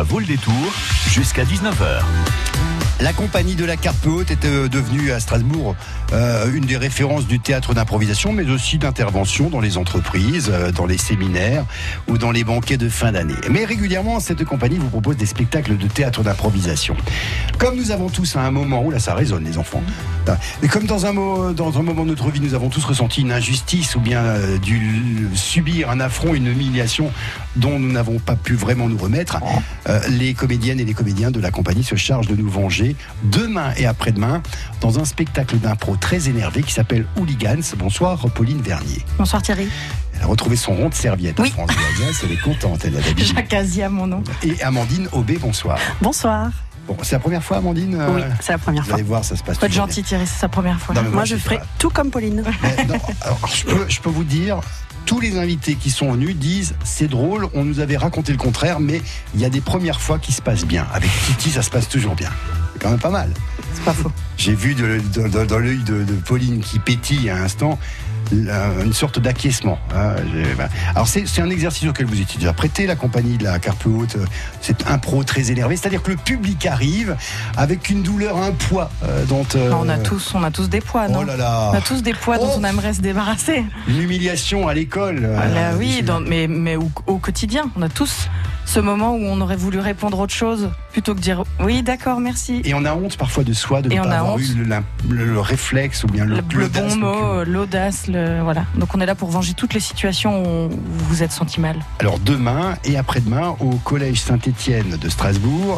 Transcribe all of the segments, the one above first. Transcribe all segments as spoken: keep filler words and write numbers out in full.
Ça vaut le détour jusqu'à dix-neuf heures. La compagnie de la Carpe Haute est euh, devenue à Strasbourg euh, une des références du théâtre d'improvisation, mais aussi d'intervention dans les entreprises, euh, dans les séminaires ou dans les banquets de fin d'année. Mais régulièrement, cette compagnie vous propose des spectacles de théâtre d'improvisation. Comme nous avons tous à un moment, où là ça résonne les enfants, et comme dans un, mo- dans un moment de notre vie, nous avons tous ressenti une injustice ou bien euh, dû subir un affront, une humiliation dont nous n'avons pas pu vraiment nous remettre, euh, les comédiennes et les comédiens de la compagnie se chargent de nous venger demain et après-demain dans un spectacle d'impro très énervé qui s'appelle Hooligans. Bonsoir Pauline Vernier. Bonsoir Thierry. Elle a retrouvé son rond de serviette oui. à France Bleu Alsace, elle est contente, elle a d'habitude. Jacques Azia, mon nom. Et Amandine Aubé, bonsoir. Bonsoir. Bon, c'est la première fois Amandine euh, Oui, c'est la première vous fois. allez voir, ça se passe Faut être toujours gentil bien. Thierry, c'est sa première fois. Non, mais moi, moi, je je ferai sais pas. tout comme Pauline. Mais non, alors, je, peux, je peux vous dire, tous les invités qui sont venus disent c'est drôle, on nous avait raconté le contraire, mais il y a des premières fois qui se passent bien. Avec Titi, ça se passe toujours bien. C'est quand même pas mal. C'est pas faux. J'ai vu de, de, de, dans l'œil de, de Pauline qui pétille à l'instant une sorte d'acquiescement. Hein, alors c'est, c'est un exercice auquel vous étiez déjà prêté, la compagnie de la Carpe Haute, cette impro très énervée, c'est-à-dire que le public arrive avec une douleur, un poids euh, dont... Euh, non, on, a tous, on a tous des poids, non oh là là. On a tous des poids oh. dont on aimerait se débarrasser. Une humiliation à l'école. Voilà, euh, oui, dans, mais, mais au, au quotidien, on a tous ce moment où on aurait voulu répondre autre chose plutôt que dire oui, d'accord, merci. Et on a honte parfois de soi, de ne Et pas on a avoir honte. eu le, le, le réflexe ou bien le, Le, le l'audace, bon mot, le- l'audace, le, voilà. Donc on est là pour venger toutes les situations où vous vous êtes senti mal. Alors demain et après-demain, au collège Saint-Étienne de Strasbourg,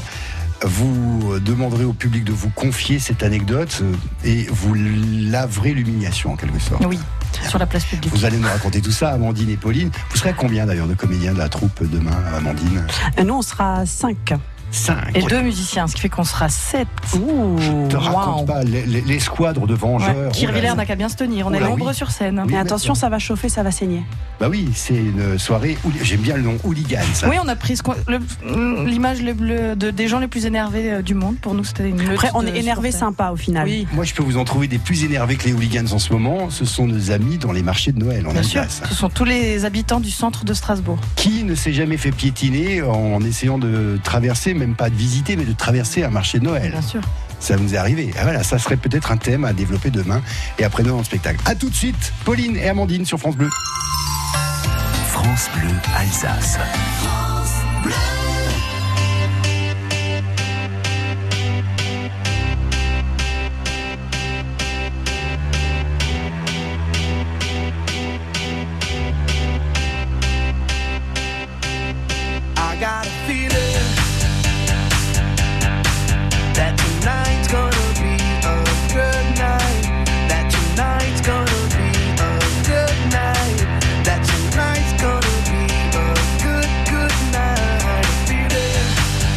vous demanderez au public de vous confier cette anecdote euh, et vous laverez l'humiliation en quelque sorte. Oui, sur la place publique. Vous allez nous raconter tout ça, Amandine et Pauline. Vous serez à combien d'ailleurs de comédiens de la troupe demain, Amandine? Nous, on sera cinq. Cinq. Et deux musiciens, ce qui fait qu'on sera sept. Ouh, Je te raconte wow. pas les- les- l'escouadre de vengeurs. Ouais. Oh Kirviller là là. n'a qu'à bien se tenir. On Oh est là nombreux oui. sur scène. Oui. Mais mais attention, bon. ça va chauffer, ça va saigner. Bah oui, c'est une soirée. hooli- J'aime bien le nom Hooligans. ça. Oui, on a pris ce qu'on- le- l'image le- le- de, des gens les plus énervés euh, du monde. Pour nous, c'était une meute Après, on de est énervé supporters. sympa au final. Oui, Moi, je peux vous en trouver des plus énervés que les hooligans en ce moment. Ce sont nos amis dans les marchés de Noël en bien sûr. Alsace. Ce sont tous les habitants du centre de Strasbourg. Qui ne s'est jamais fait piétiner en essayant de traverser, même pas de visiter, mais de traverser un marché de Noël? Bien sûr. Ça nous est arrivé. Ah, voilà, ça serait peut-être un thème à développer demain et après-demain dans le spectacle. A tout de suite, Pauline et Amandine sur France Bleu. France Bleu Alsace. I got a feeling that tonight's gonna be a good night. That tonight's gonna be a good night. That tonight's gonna be a good, good night. A feeling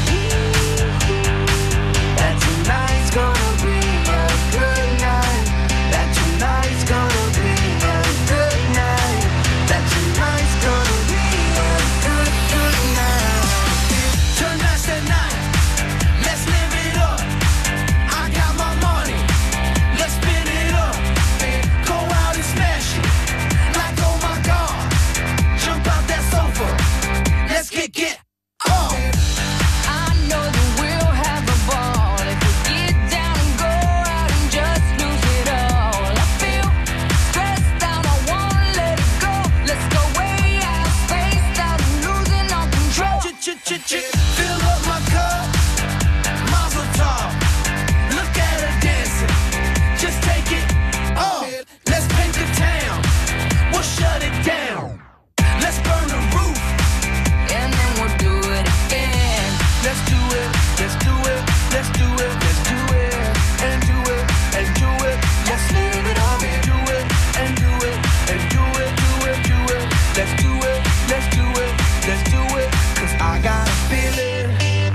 that tonight's gonna be a good night. That tonight's gonna be a good night. That tonight's gonna be a good, good night. Tonight's the night. Let's live it up. I got my money. Let's spin it up. Go out and smash it. Like oh my God. Jump out that sofa. Let's kick it up. I know that we'll have a ball if we get down and go out and just lose it all. I feel stressed out, I wanna let it go. Let's go way out, spaced out, and losing all control. Ch-ch-ch-ch. Fill up my cup. Mazel tov. Look at her dancing. Just take it up. Let's paint the town. We'll shut it down. Let's burn the roof. And then we'll do it again. Let's do it. Let's do it. Let's do it. Let's do it. And do it. And do it. Let's live it up. And do it. And do it. And do it. Do it. Do it. Let's do it. Let's do it. Let's do it. Cause I got a feeling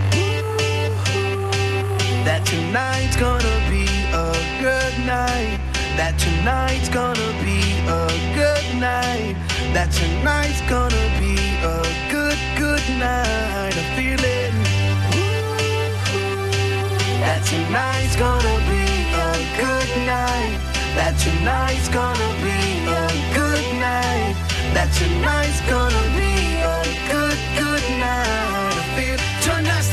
that tonight's gonna be a good night. That tonight's gonna be a good night. That tonight's gonna be a good, good night. A feeling that tonight's gonna be a good night. That tonight's gonna be a good night. That tonight's gonna be a good, good night. I feel tonight's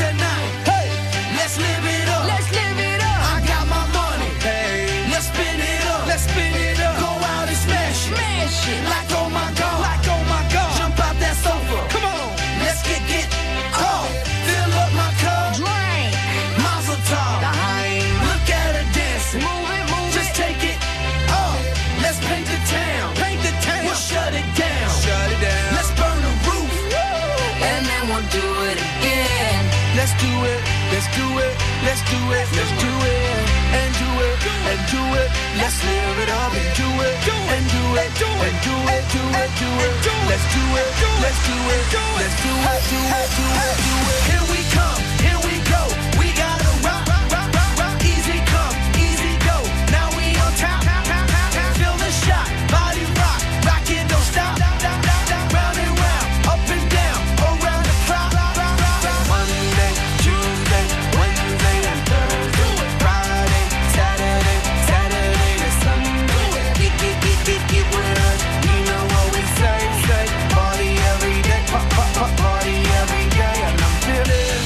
spin it up. Go out and smash it. Smash it. Like oh my god. Like oh my god. Jump out that sofa. Come on. Let's get get oh. Fill up my cup. Drink. Mazel tov. Look at her dancing. Move it, move Just it. take it. Oh. Let's paint the town. Paint the town. We'll shut it down. Shut it down. Let's burn the roof. Woo. And then we'll do it again. Let's do it. Let's do it. Let's do it. Let's do it. And do it. And do it. Let's live it up and do it. And do it. And do it. Do it. Do it. Let's do it. Let's do it. Let's do it. Do it. Do it. Do it. Here we come. Here we go. We gotta rock. Rock. Rock. Rock. Easy come. Easy go. Now we on top. Feel the shot. Body rock. Rock it. Don't stop. Round and round. Up and down. Around the clock. Monday, Tuesday, Wednesday, and Thursday. Friday, Saturday, Saturday to Sunday. Get, get, get, get, get with us. You know what we say, say. Party every day. Pop, pop, pop, party every day. And I'm feeling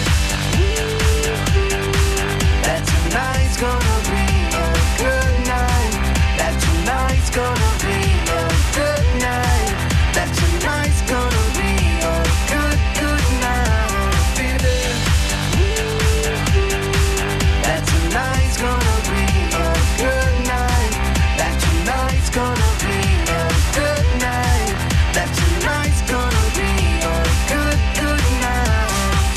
that tonight's gonna be a good night. That tonight's gonna be a good night. That tonight's gonna be a good, good night. I'm feeling that tonight's gonna be a good night. That tonight's gonna be a good night. That tonight's gonna be a good, good night.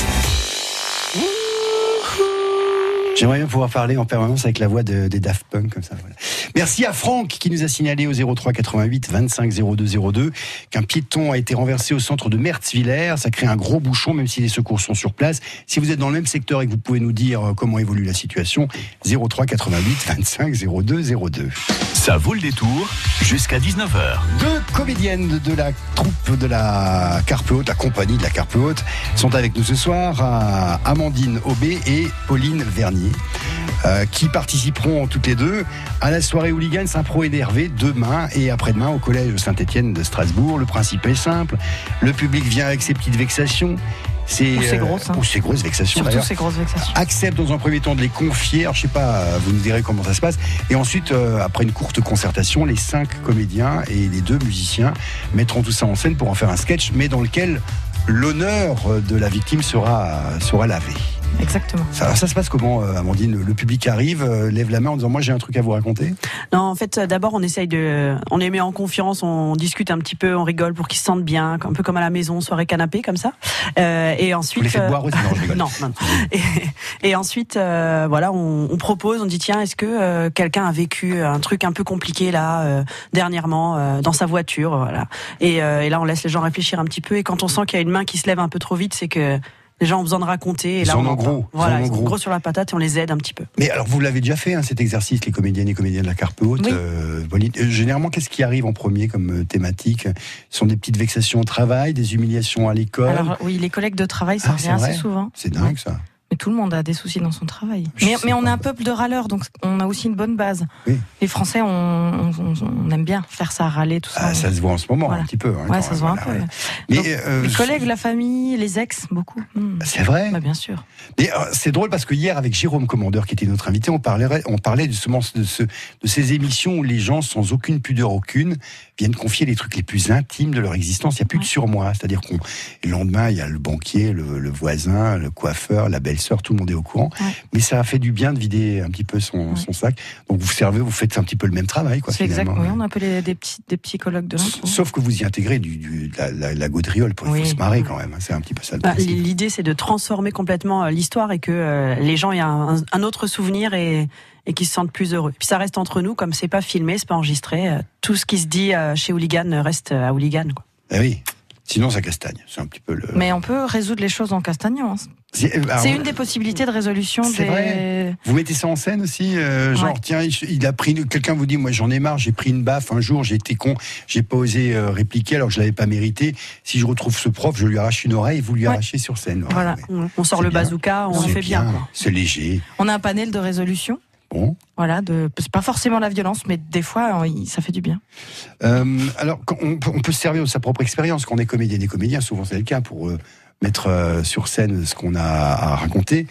J'aimerais bien pouvoir parler en permanence avec la voix de, des Daft Punk comme ça. Voilà. Merci à Franck qui nous a signalé au zéro trois quatre-vingt-huit vingt-cinq zéro deux zéro deux qu'un piéton a été renversé au centre de Mertzwiller. Ça crée un gros bouchon même si les secours sont sur place. Si vous êtes dans le même secteur et que vous pouvez nous dire comment évolue la situation, zéro trois quatre-vingt-huit vingt-cinq zéro deux zéro deux. Ça vaut le détour jusqu'à dix-neuf heures. Deux comédiennes de la troupe de la Carpe Haute, la compagnie de la Carpe Haute, sont avec nous ce soir, Amandine Aubé et Pauline Vernier, euh, qui participeront toutes les deux à la soirée Hooligans Impro énervé demain et après-demain au collège Saint-Étienne de Strasbourg. Le principe est simple, le public vient avec ses petites vexations. C'est, Ou ses grosses, hein. Ou ses grosses vexations Surtout d'ailleurs. ces grosses vexations. Accepte dans un premier temps de les confier, alors, je sais pas, vous nous direz comment ça se passe, et ensuite, euh, après une courte concertation, les cinq comédiens et les deux musiciens mettront tout ça en scène pour en faire un sketch, mais dans lequel l'honneur de la victime sera, sera lavé. Exactement. Ça, alors ça se passe comment, euh, Amandine? Le public arrive, euh, lève la main en disant moi j'ai un truc à vous raconter? Non, en fait, d'abord on essaye de, on les met en confiance, on discute un petit peu, on rigole pour qu'ils se sentent bien, un peu comme à la maison, soirée canapé comme ça. Euh, et ensuite. Vous les faites boire aussi? Non, je rigole. non, non. Et, et ensuite, euh, voilà, on, on propose, on dit tiens, est-ce que euh, quelqu'un a vécu un truc un peu compliqué là euh, dernièrement euh, dans sa voiture, voilà. Et, euh, et là, on laisse les gens réfléchir un petit peu. Et quand on sent qu'il y a une main qui se lève un peu trop vite, c'est que les gens ont besoin de raconter. Et Ils là, sont on en entend. gros. Voilà, Ils sont en ils sont gros. gros sur la patate et on les aide un petit peu. Mais alors vous l'avez déjà fait hein, cet exercice, les comédiennes et comédiens de la Carpe Haute. Oui. euh, Pauline. Euh, généralement, qu'est-ce qui arrive en premier comme euh, thématique? Ce sont des petites vexations au travail, des humiliations à l'école. Alors oui, les collègues de travail, ça Ah, c'est revient vrai assez souvent. C'est dingue Ouais. ça. Mais tout le monde a des soucis dans son travail. Je Mais, sais mais on pas. est un peuple de râleurs, donc on a aussi une bonne base. Oui. Les Français, on, on, on- on aime bien faire ça, râler, tout ça. Ah, ça se voit en ce moment Voilà. un petit peu. hein, Ouais, quand ça même, se voit un voilà, peu. ouais. Mais Donc, euh, les collègues, la famille, les ex, beaucoup. Hmm. c'est vrai. Bah, bien sûr. Mais euh, c'est drôle parce que hier, avec Jérôme Commandeur, qui était notre invité, on parlait, on parlait justement de, ce, de ces émissions où les gens, sans aucune pudeur aucune, viennent confier les trucs les plus intimes de leur existence. Il n'y a plus de Ouais. surmoi. C'est-à-dire qu'on, le lendemain, il y a le banquier, le, le voisin, le coiffeur, la belle-sœur, tout le monde est au courant. Ouais. Mais ça a fait du bien de vider un petit peu son, Ouais. son sac. Donc vous servez, vous faites un petit peu le même travail, quoi. C'est exact. finalement. Oui, on a appelé des petits, des petits colloques de l'impro. Sauf que vous y intégrez du, du, de la, la, la gaudriole pour Oui. faut se marrer quand même. hein. C'est un petit peu ça le Bah, principe. L'idée, c'est de transformer complètement euh, l'histoire et que euh, les gens aient un, un autre souvenir et, et qu'ils se sentent plus heureux. Puis ça reste entre nous, comme c'est pas filmé, c'est pas enregistré. euh, tout ce qui se dit euh, chez Hooligan reste euh, à Hooligan, quoi. Eh oui. Sinon, ça castagne. C'est un petit peu le. Mais on peut résoudre les choses en castagnant. hein. C'est alors, C'est une des possibilités de résolution C'est des. vrai. Vous mettez ça en scène aussi, euh, genre Ouais. tiens, il, il a pris, quelqu'un vous dit, moi j'en ai marre, j'ai pris une baffe un jour, j'ai été con, j'ai pas osé euh, répliquer alors que je l'avais pas mérité. Si je retrouve ce prof, je lui arrache une oreille, vous lui Ouais. arrachez sur scène. Ouais, Voilà. ouais. On sort C'est le bien. bazooka, on le C'est fait bien, quoi. C'est léger. On a un panel de résolution. Bon. Voilà, de... c'est pas forcément la violence, mais des fois, euh, il- ça fait du bien. Euh, alors, quand on, peut- on peut se servir de sa propre expérience quand on est comédien et comédien, souvent c'est le cas pour euh, mettre euh, sur scène ce qu'on a à raconter.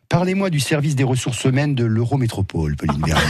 Parlez-moi du service des ressources humaines de l'Eurométropole, Pauline Vernier.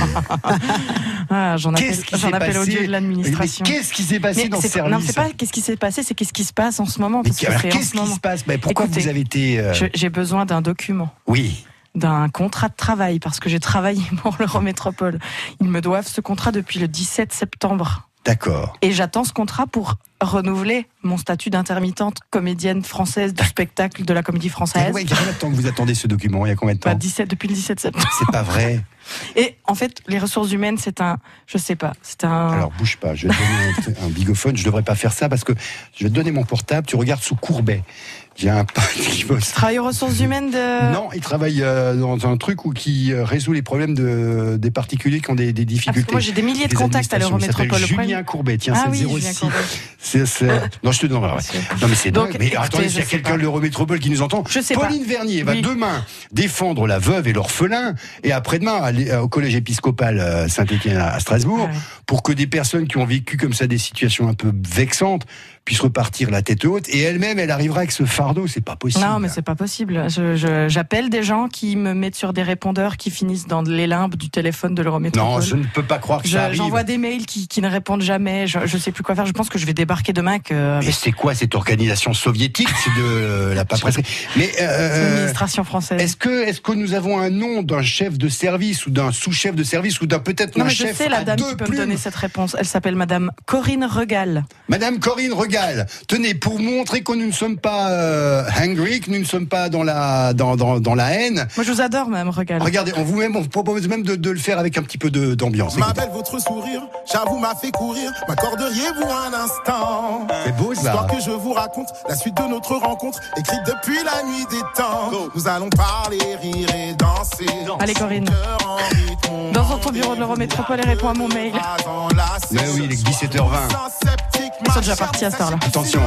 Ah, j'en appelle, Qu'est-ce qui j'en s'est appelle au passé dieu de l'administration. Mais qu'est-ce qui s'est passé Mais dans ce c'est pas- service Non, c'est pas qu'est-ce qui s'est passé, c'est qu'est-ce qui se passe en ce moment. Mais Parce que alors, c'est en qu'est-ce ce qui moment. se passe Mais pourquoi Écoutez, vous avez été... euh, Je- J'ai besoin d'un document, Oui. d'un contrat de travail, parce que j'ai travaillé pour l'Eurométropole. Ils me doivent ce contrat depuis le dix-sept septembre. D'accord. Et j'attends ce contrat pour renouveler mon statut d'intermittente comédienne française du spectacle de la Comédie Il y a Française. combien il y a combien de temps que vous attendez ce document? Il y a combien de temps? Bah, dix-sept, depuis le dix-sept septembre. C'est pas vrai. Et en fait, les ressources humaines, c'est un, je sais pas, c'est un. Alors bouge pas, je vais te donner un, un bigophone, je devrais pas faire ça parce que je vais te donner mon portable, tu regardes sous Courbet. J'ai un pote qui bosse. Travail aux ressources humaines de. Non, il travaille euh, dans un truc où qui euh, résout les problèmes de, des particuliers qui ont des, des Ah, parce difficultés. que moi, j'ai des milliers de Des contacts à administrations. Il s'appelle l'Eurométropole. Le problème- Julien Courbet, tiens, Ah c'est oui, le zéro Julien six. Courbet. C'est, c'est... Non, je te donnerai. Ouais. Non, mais c'est Donc, dingue. Mais écoutez, attendez, je s'il y a sais quelqu'un pas. de l'Eurométropole qui nous entend, Je sais Pauline pas. Vernier va Oui. demain défendre la veuve et l'orphelin, et après-demain aller au collège épiscopal euh, Saint-Étienne à Strasbourg, Ah ouais. pour que des personnes qui ont vécu comme ça des situations un peu vexantes puissent repartir la tête haute, et elle-même, elle arrivera avec ce fardeau. C'est pas possible. Non, mais c'est pas possible. Je, je- j'appelle des gens qui me mettent sur des répondeurs qui finissent dans les limbes du téléphone de l'Eurométropole. Non, je ne peux pas croire que Je- ça arrive. J'envoie des mails qui, qui ne répondent jamais. Je, je sais plus quoi faire. Je pense que je vais débarquer demain que Mais avec c'est quoi cette organisation soviétique? C'est de la paperasserie. Mais euh, l'administration française. est-ce que est-ce que nous avons un nom d'un chef de service ou d'un sous-chef de service ou d'un peut-être Non, un mais je chef sais la à dame deux qui peut me plumes? donner cette réponse. Elle s'appelle Madame Corinne Regal. Madame Corinne Regal, tenez, pour montrer que nous ne sommes pas euh, hungry, que nous ne sommes pas dans la dans dans, dans la haine. Moi, je vous adore, Madame Regal. Regardez, on vous même on vous propose même de, de le faire avec un petit peu de, d'ambiance. Ma Écoutez. belle, votre sourire, j'avoue, m'a fait courir. M'accorderiez-vous un instant? C'est beau ça. Histoire que je vous raconte la suite de notre rencontre, écrite depuis la nuit des temps. Nous allons parler, rire et danser. Allez, Corinne. Cœur en rythme. Dans ton bureau de l'Eurométropole et réponds à mon mail. Mais oui, il est dix-sept heures vingt. Ils sont déjà partis à cette heure-là. Attention.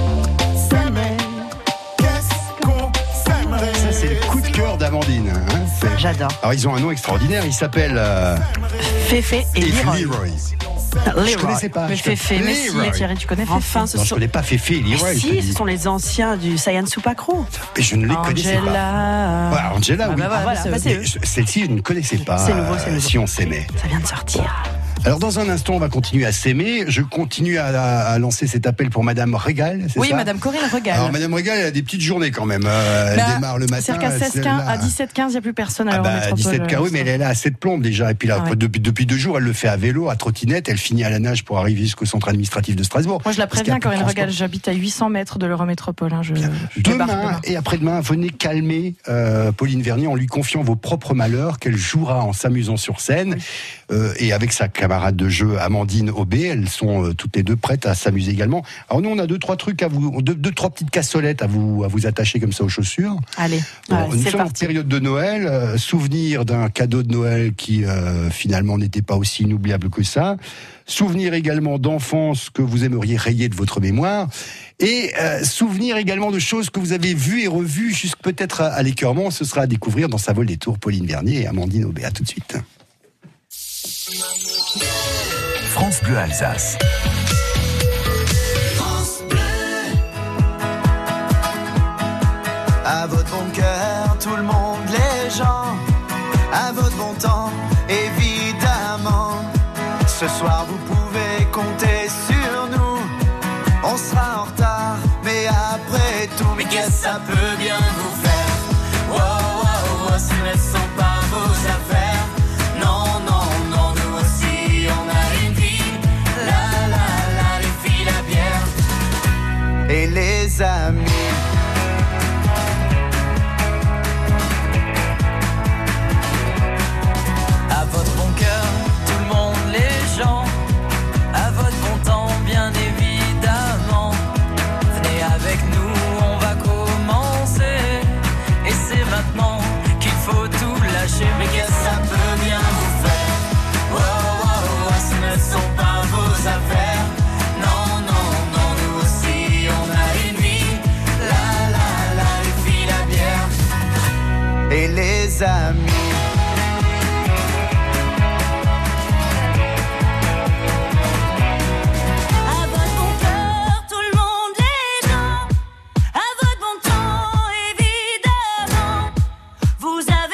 Qu'est-ce qu'on s'aimerait? Ça c'est le coup de cœur d'Amandine. Hein. C'est- J'adore. Alors ils ont un nom extraordinaire. Il s'appelle euh, Féfé et Leroy. Leroy. Je connaissais pas. Mais Je- Féfé, mais si, Leroy. Thierry, tu connais Féfé. Enfin, ce Non, je sont. connais pas Féfé et Mais Leroy. je te si, dis. ce sont les anciens du Saiyan Supacro. Mais je ne les connaissais pas. Angela. Ouais, Angela, Ah oui. bah voilà, voilà, c'est bah eux. c'est Mais je- Celle-ci, je ne connaissais pas. C'est nouveau, c'est euh, nouveau. Si on s'aimait. Ça vient de sortir. Alors, dans un instant, on va continuer à s'aimer. Je continue à, à lancer cet appel pour Madame Régal, c'est Oui, ça Madame Corinne Regal. Alors, Madame Régal, elle a des petites journées quand même. Euh, elle Bah, démarre le matin. C'est-à-dire qu'à elle- seize quinze, là- à dix-sept quinze, il n'y a plus personne à Ah bah, l'Eurométropole. dix-sept K, oui, mais elle est là à sept plombes déjà. Et puis là, Ah ouais. depuis, depuis deux jours, elle le fait à vélo, à trottinette. Elle finit à la nage pour arriver jusqu'au centre administratif de Strasbourg. Moi, je la Parce qu'il y a préviens, plus de Corinne transport. Regal, j'habite à huit cents mètres de l'Eurométropole. Hein, je, je débarque Demain demain. et après-demain, venez calmer euh, Pauline Vernier en lui confiant vos propres malheurs qu'elle jouera en s'amusant sur scène. Euh, et avec sa camarade de jeu Amandine Aubé, elles sont euh, toutes les deux prêtes à s'amuser également. Alors nous, on a deux trois trucs à vous, deux, deux trois petites cassolettes à vous à vous attacher comme ça aux chaussures. Allez. Bon, Ouais, nous c'est sommes en parti. période de Noël, euh, souvenir d'un cadeau de Noël qui euh, finalement n'était pas aussi inoubliable que ça. Souvenir également d'enfance que vous aimeriez rayer de votre mémoire. Et euh, souvenir également de choses que vous avez vues et revues jusque peut-être à, à l'écœurement. Ce sera à découvrir dans Ça vole des tours, Pauline Vernier et Amandine Aubé. À tout de suite. France Bleu Alsace. À votre bon cœur, tout le monde, les gens. À votre bon temps, évidemment. Ce soir, vous pouvez compter sur nous. On sera en retard, mais après tout, mais qu'est-ce que ça peut bien vous faire? Wow, wow, wow, ce ne sont pas vos affaires. Non, non, non, nous aussi, on a une vie. La, la, la, les filles, la bière. Et les amis. À votre bon cœur, tout le monde, les gens. À votre bon temps, bien évidemment. Venez avec nous, on va commencer. Et c'est maintenant qu'il faut tout lâcher. Mais qu'est-ce que ça peut bien vous faire? Wow, wow, wow, ce ne sont pas vos affaires. Non, non, non, nous aussi, on a une vie. La, la, la, les filles, la bière. Et les amis. À votre bon cœur, tout le monde, les gens. À votre bon temps, évidemment. Vous avez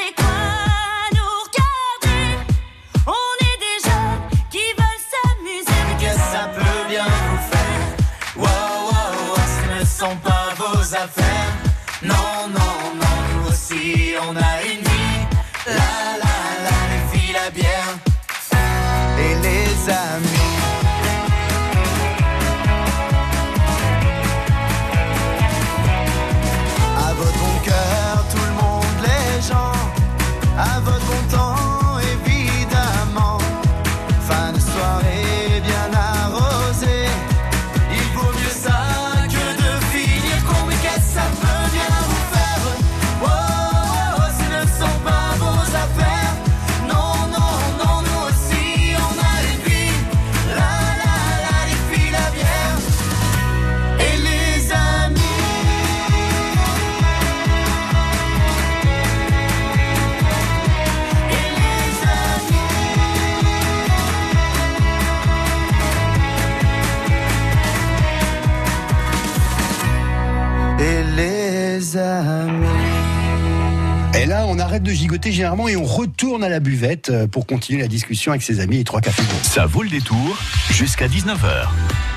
Et là, on arrête de gigoter généralement et on retourne à la buvette euh, pour continuer la discussion avec ses amis et trois cafés bons. Ça vaut le détour jusqu'à dix-neuf heures.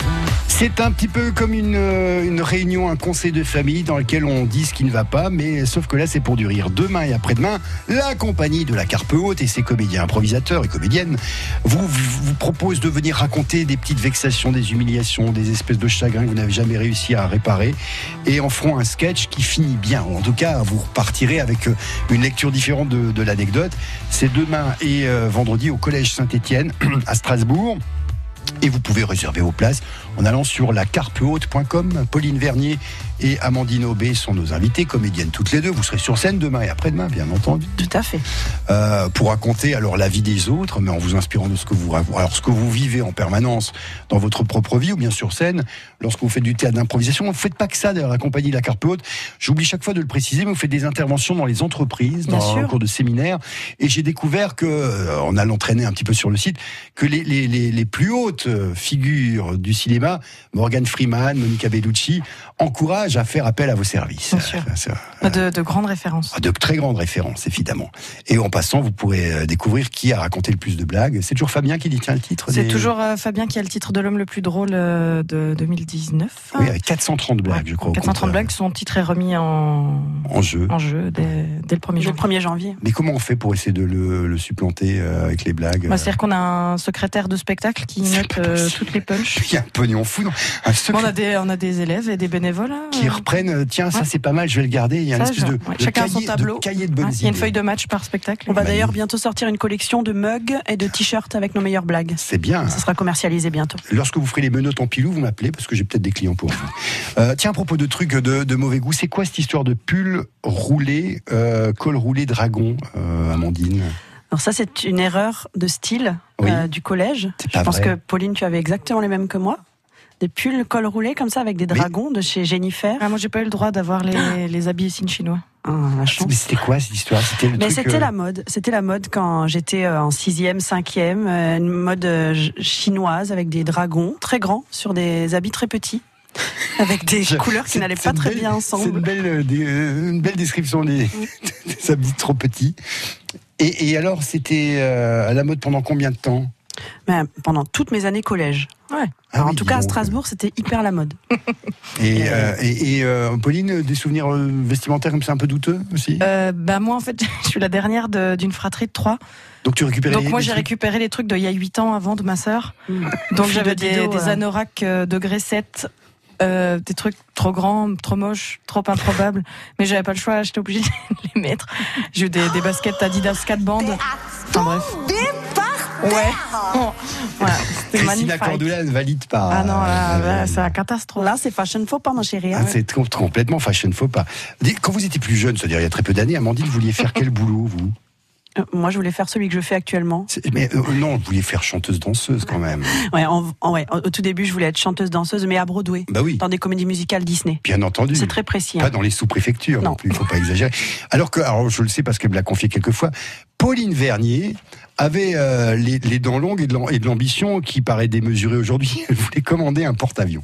C'est un petit peu comme une, euh, une réunion, un conseil de famille dans lequel on dit ce qui ne va pas, mais sauf que là c'est pour du rire. Demain et après-demain, la compagnie de la Carpe Haute et ses comédiens improvisateurs et comédiennes vous, vous, vous propose de venir raconter des petites vexations, des humiliations, des espèces de chagrins que vous n'avez jamais réussi à réparer et en feront un sketch qui finit bien. En tout cas, vous repartirez avec une lecture différente de, de l'anecdote. C'est demain et euh, vendredi au Collège Saint-Étienne à Strasbourg. Et vous pouvez réserver vos places en allant sur la carpe haute point com. Pauline Vernier et Amandine Aubé sont nos invités, comédiennes toutes les deux. Vous serez sur scène demain et après-demain, bien entendu. Tout à fait. Euh, pour raconter alors la vie des autres, mais en vous inspirant de ce que vous alors ce que vous vivez en permanence dans votre propre vie ou bien sur scène. Lorsque vous faites du théâtre d'improvisation, vous ne faites pas que ça d'ailleurs, la compagnie de la Carpe Haute. J'oublie chaque fois de le préciser, mais vous faites des interventions dans les entreprises, Bien dans sûr. un cours de séminaire. Et j'ai découvert que, euh, en allant traîner un petit peu sur le site, que les, les, les, les plus hautes figures du cinéma, Morgan Freeman, Monica Bellucci, encouragent à faire appel à vos services. Bien sûr. Euh, c'est, euh, De, de grandes références. de très grandes références, évidemment. Et en passant, vous pourrez euh, découvrir qui a raconté le plus de blagues. C'est toujours Fabien qui dit tiens le titre. C'est des- toujours euh, Fabien qui a le titre de l'homme le plus drôle euh, de deux mille dix-neuf. Oui, avec quatre cent trente blagues, Ouais, je crois. au quatre cent trente compteur. blagues, son titre est remis en, En jeu. en jeu dès, dès le premier Le jour. premier janvier. Mais comment on fait pour essayer de le, le supplanter euh, avec les blagues Bah, c'est-à-dire qu'on a un secrétaire de spectacle qui C'est note pas euh, possible. toutes les punches. Il y a un pognon fou, non un secret On a, des, on a des élèves et des bénévoles. hein. qui reprennent, euh, tiens, ça Ouais. c'est pas mal, je vais le garder. Il y a une Ça, espèce je- de, ouais. de Chacun a cahier, son tableau. de cahier de bonnes Ouais, il y a une idées. feuille de match par spectacle. On va Bah, d'ailleurs oui. bientôt sortir une collection de mugs et de t-shirts avec nos meilleures blagues. C'est bien. Ça sera commercialisé bientôt. Lorsque vous ferez les menottes en pilou, vous m'appelez parce que j'ai peut-être des clients pour vous. Euh, tiens, à propos de trucs de, de mauvais goût, c'est quoi cette histoire de pull roulé, euh, col roulé dragon, euh, Amandine? Alors ça, c'est une erreur de style Oui. euh, du collège. C'est Je pas pense vrai. que Pauline, tu avais exactement les mêmes que moi. Des pulls col roulé comme ça avec des Mais- dragons de chez Jennifer. Ah, moi, j'ai pas eu le droit d'avoir les, les habits signes chinois. Ah, la chance. Mais c'était quoi cette histoire? C'était le Mais truc, c'était euh, la mode. C'était la mode quand j'étais euh, en sixième, cinquième, euh, une mode euh, j- chinoise avec des dragons très grands sur des habits très petits, avec des Je- couleurs qui c'est- n'allaient c'est pas une très belle- bien C'est une ensemble. belle, euh, des- euh, une belle description des, des habits trop petits. Et, et alors, c'était euh, à la mode pendant combien de temps? Mais pendant toutes mes années collège. Ouais. Ah Alors, oui, en tout dis cas, à donc. Strasbourg, c'était hyper la mode. Et, euh, et, et, euh, Pauline, des souvenirs euh, vestimentaires comme ça un peu douteux aussi? Euh, bah, moi, en fait, je suis la dernière de- d'une fratrie de trois. Donc tu récupères Donc, les, moi, les j'ai trucs- récupéré les trucs d'il y a huit ans avant de ma sœur. Donc, Fille j'avais de des, Dido, des euh. anoraks euh, degré sept. Euh, des trucs trop grands, trop moches, trop improbables, mais j'avais pas le choix, j'étais obligée de les mettre. J'ai eu des, des baskets Adidas quatre bandes. Enfin bref. Ouais. Oh, voilà, c'était Christina magnifique. Cordula ne valide pas. Ah non, là, Euh, là, c'est la catastrophe. Là, c'est fashion faux pas, mon chéri. ah, hein. c'est com- complètement fashion faux pas. Dis, quand vous étiez plus jeune, c'est-à-dire il y a très peu d'années, Amandine, vous vouliez faire quel boulot, vous? Euh, Moi, je voulais faire celui que je fais actuellement. C'est- Mais euh, non, vous vouliez faire chanteuse-danseuse quand même. Ouais, en- en- ouais, au tout début, je voulais être chanteuse-danseuse, mais à Broadway, Bah oui, dans des comédies musicales Disney. bien entendu. C'est très précis. Pas hein. dans les sous-préfectures non Non. plus, il faut pas exagérer. Alors que, alors je le sais parce qu'elle me l'a confié quelques fois, Pauline Vernier avait euh, les, les dents longues et de l'am- et de l'ambition qui paraît démesurée aujourd'hui. Elle voulait commander un porte-avions.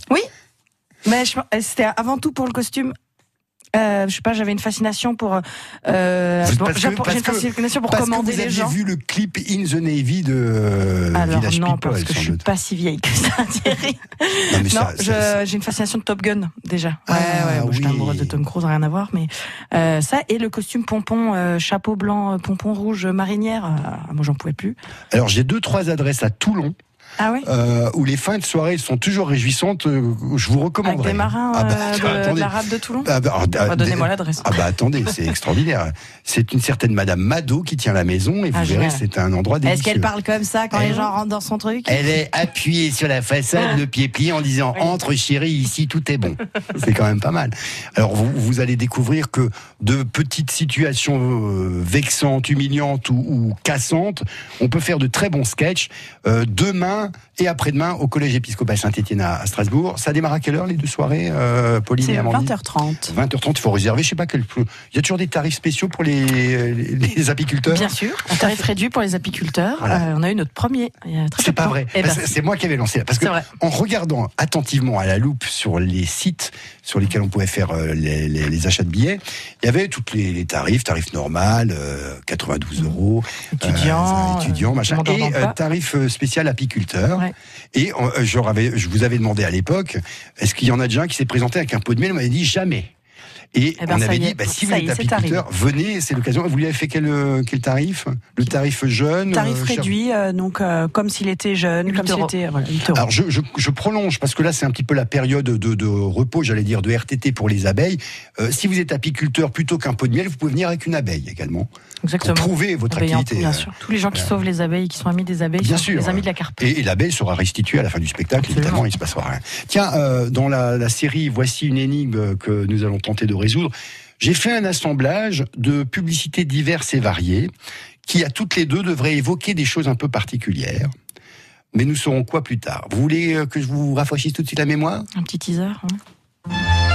Mais je- c'était avant tout pour le costume. Euh, je sais pas, j'avais une fascination pour. Euh, Vous- pour- parce que- j'ai pour- j'ai une parce que- fascination pour Parce que commander vous les aviez gens. vu le clip In the Navy de euh, Alors Village non, People, parce que je sans suis doute. pas si vieille que ça, Thierry. Non, mais Non, ça- je- ça- j'ai une fascination de Top Gun déjà. Ouais, Ah, ouais, bon, j'étais oui. amoureuse de Tom Cruise, rien à voir, mais euh, ça et le costume pompon, euh, chapeau blanc, euh, pompon rouge, marinière. euh, moi, j'en pouvais plus. Alors j'ai deux trois adresses à Toulon Ah ouais. euh, où les fins de soirée sont toujours réjouissantes. euh, je vous Avec recommanderais. des marins Ah bah, euh, de, attendez. de la rade de Toulon. Ah bah, alors, Bah, ah, Donnez-moi des- l'adresse. Ah bah attendez, c'est extraordinaire. C'est une certaine Madame Mado qui tient la maison et vous Ah, verrez, génial. c'est un endroit délicieux. Est-ce qu'elle parle comme ça quand Elle- les gens rentrent dans son truc? Elle est appuyée sur la façade, le pied plié en disant Oui. entre chérie, ici tout est bon. C'est quand même pas mal. Alors vous, vous allez découvrir que de petites situations euh, vexantes, humiliantes ou, ou cassantes, on peut faire de très bons sketchs. Euh, demain demain et après-demain au Collège épiscopal Saint-Étienne à, à Strasbourg. Ça démarre à quelle heure les deux soirées, euh, Pauline et C'est Amandine? vingt heures trente. vingt heures trente, il faut réserver. Je sais pas quel. Il y a toujours des tarifs spéciaux pour les, les, les apiculteurs. Bien sûr, un tarif réduit pour les apiculteurs. Voilà. Euh, on a eu notre premier. Il y a très peu C'est de pas temps. vrai. Eh ben, c'est, c'est moi qui avais lancé. Parce que C'est vrai. en regardant attentivement à la loupe sur les sites sur lesquels on pouvait faire euh, les, les, les achats de billets, il y avait tous les, les tarifs, tarif normal, euh, quatre-vingt-douze euros, Étudiant, euh, étudiant, euh, machin, demandeur et d'emploi. euh, tarif euh, spécial apiculteur. Ouais. Et euh, je, avais, je vous avais demandé à l'époque, est-ce qu'il y en a déjà un qui s'est présenté avec un pot de miel? On m'avait dit jamais. Et Eh ben, on ça avait y dit, est. bah, si vous Ça y êtes est, c'est apiculteur, venez, c'est l'occasion. Vous lui avez fait quel, euh, quel tarif? Le tarif jeune? Tarif euh, cher- réduit, euh, donc euh, comme s'il était jeune, huit comme s'il euros. était voilà, huit euros. Alors je, je, je prolonge parce que là c'est un petit peu la période de, de repos, j'allais dire de R T T pour les abeilles. Euh, si vous êtes apiculteur plutôt qu'un pot de miel, vous pouvez venir avec une abeille également. Exactement. Pour prouver votre Abeillant, activité. bien euh, sûr. Tous les gens qui voilà. sauvent les abeilles, qui sont amis des abeilles, Bien sont sûr. les amis de la carpe. Et, et l'abeille sera restituée à la fin du spectacle, Absolument. évidemment, il se passera rien. Tiens, euh, dans la, la série Voici une énigme que nous allons tenter de résoudre, j'ai fait un assemblage de publicités diverses et variées qui, à toutes les deux, devraient évoquer des choses un peu particulières. Mais nous saurons quoi plus tard. Vous voulez euh, que je vous rafraîchisse tout de suite la mémoire? Un petit teaser. hein.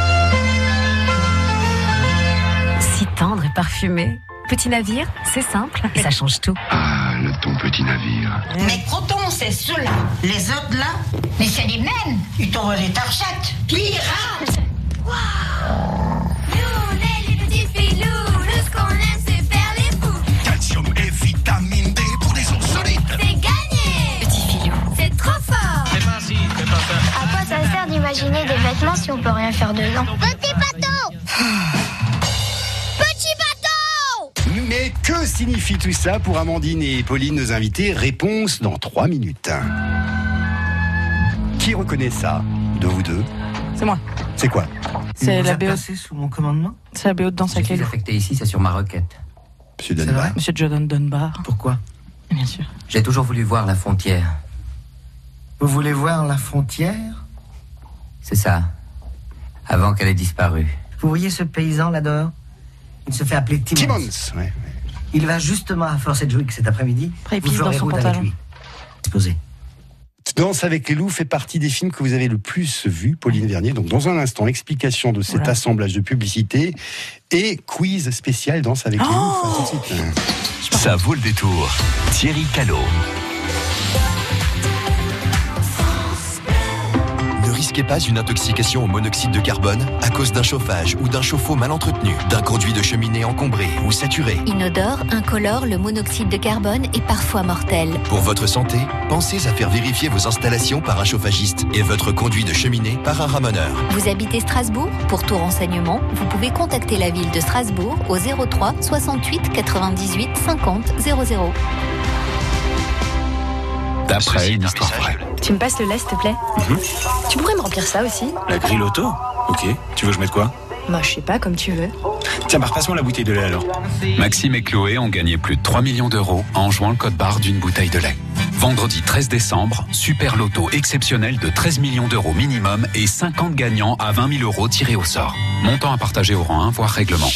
Si tendre et parfumé. Petit navire, c'est simple et ça change tout. Ah, le ton petit navire. Mais Croton, c'est ceux-là. Les autres là, mais c'est les mêmes. Ils t'ont volé ta recette. Pirates! Nous, on est les petits filous. Nous, ce qu'on aime, c'est faire les fous. Calcium et vitamine D pour des os solides. C'est gagné. Petit filou. C'est trop fort. C'est pas si, c'est pas ça. À quoi ça sert d'imaginer des vêtements si on peut rien faire dedans? Petit bateau. Petit bateau. Mais que signifie tout ça pour Amandine et Pauline, nos invités? Réponse dans trois minutes. Qui reconnaît ça de vous deux? C'est moi. C'est quoi? C'est la B O. sous mon commandement? C'est la B O de Danse avec les loups. affecté ici, c'est sur ma requête. Monsieur Dunbar. Monsieur Jordan Dunbar. Pourquoi? Bien sûr. J'ai toujours voulu voir la frontière. Vous voulez voir la frontière? C'est ça. Avant qu'elle ait disparu. Vous voyez ce paysan là-dehors? Il se fait appeler Timmons. Timmons, ouais. Il va justement à Force Edgewick cet après-midi. Après, il Vous pisse dans ferez son route avec pantalon. lui. Exposé. Danse avec les loups fait partie des films que vous avez le plus vus, Pauline Vernier. Donc, dans un instant, explication de cet Voilà. assemblage de publicités et quiz spécial Danse avec les Oh loups. Enfin, tout de suite. Ça vaut le détour. Thierry Callot. Ne risquez pas une intoxication au monoxyde de carbone à cause d'un chauffage ou d'un chauffe-eau mal entretenu, d'un conduit de cheminée encombré ou saturé. Inodore, incolore, le monoxyde de carbone est parfois mortel. Pour votre santé, pensez à faire vérifier vos installations par un chauffagiste et votre conduit de cheminée par un ramoneur. Vous habitez Strasbourg? Pour tout renseignement, vous pouvez contacter la ville de Strasbourg au zéro trois soixante-huit quatre-vingt-dix-huit cinquante zéro zéro. D'après une histoire vraie. Tu me passes le lait, s'il te plaît? Tu pourrais me remplir ça aussi? La grille auto? Ok. Tu veux que je mette quoi? Bah, je sais pas, comme tu veux. Tiens, bah, repasse-moi la bouteille de lait alors. Maxime et Chloé ont gagné plus de trois millions d'euros en jouant le code barre d'une bouteille de lait. Vendredi treize décembre, super loto exceptionnel de treize millions d'euros minimum et cinquante gagnants à vingt mille euros tirés au sort. Montant à partager au rang un, voire règlement.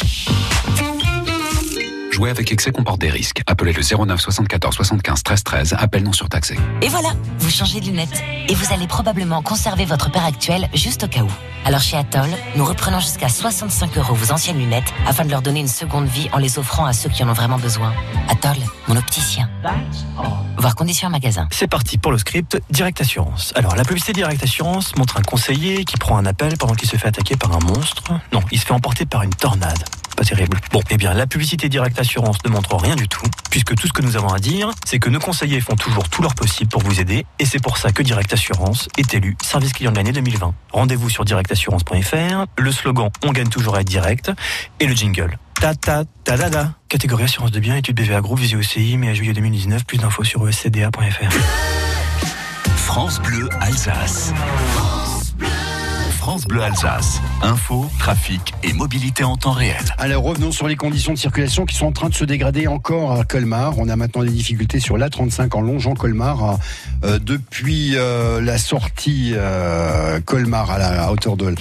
Jouer avec excès comporte des risques. Appelez le zéro neuf soixante-quatorze soixante-quinze treize treize, appel non surtaxé. Et voilà, vous changez de lunettes. Et vous allez probablement conserver votre paire actuelle juste au cas où. Alors chez Atoll, nous reprenons jusqu'à soixante-cinq euros vos anciennes lunettes afin de leur donner une seconde vie en les offrant à ceux qui en ont vraiment besoin. Atoll, mon opticien. Voir conditions en magasin. C'est parti pour le script Direct Assurance. Alors, la publicité Direct Assurance montre un conseiller qui prend un appel pendant qu'il se fait attaquer par un monstre. Non, il se fait emporter par une tornade. Pas terrible. Bon, eh bien, la publicité Direct Assurance ne montre rien du tout, puisque tout ce que nous avons à dire, c'est que nos conseillers font toujours tout leur possible pour vous aider, et c'est pour ça que Direct Assurance est élu service client de l'année deux mille vingt. Rendez-vous sur direct assurance point f r, le slogan « On gagne toujours à être direct » et le jingle. Ta ta ta da da. Catégorie assurance de biens, études B V A Group, visée O C I, mai à juillet deux mille dix-neuf. Plus d'infos sur e s c d a point f r. France Bleu Alsace. France Bleu Alsace. Info, trafic et mobilité en temps réel. Alors revenons sur les conditions de circulation qui sont en train de se dégrader encore à Colmar. On a maintenant des difficultés sur l'A trente-cinq en longeant Colmar euh, depuis euh, la sortie euh, Colmar à la à hauteur de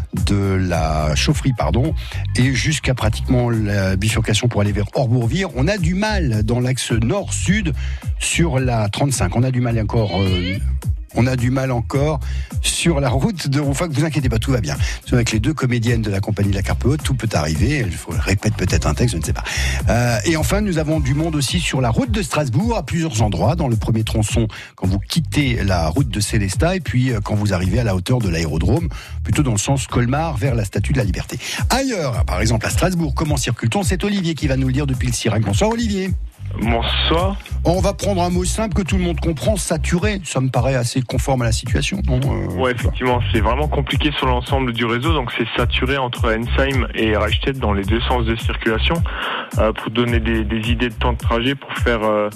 de la chaufferie, pardon, et jusqu'à pratiquement la bifurcation pour aller vers Orbourvire. On a du mal dans l'axe nord-sud sur la trente-cinq. On a du mal encore... Euh, On a du mal encore sur la route de Rouffach. Vous inquiétez pas, tout va bien. Avec les deux comédiennes de la compagnie de la Carpe Haute, tout peut arriver. Il faut répéter peut-être un texte, je ne sais pas. Euh, et enfin, nous avons du monde aussi sur la route de Strasbourg, à plusieurs endroits. Dans le premier tronçon, quand vous quittez la route de Célestat, et puis euh, quand vous arrivez à la hauteur de l'aérodrome, plutôt dans le sens Colmar, vers la Statue de la Liberté. Ailleurs, par exemple à Strasbourg, comment circule-t-on? C'est Olivier qui va nous le dire depuis le Sirac. Bonsoir Olivier. Bonsoir. On va prendre un mot simple que tout le monde comprend, saturé. Ça me paraît assez conforme à la situation, non euh... Ouais, effectivement, c'est vraiment compliqué sur l'ensemble du réseau. Donc c'est saturé entre Ensheim et Reichstätt dans les deux sens de circulation. Euh, pour donner des, des idées de temps de trajet, pour faire euh,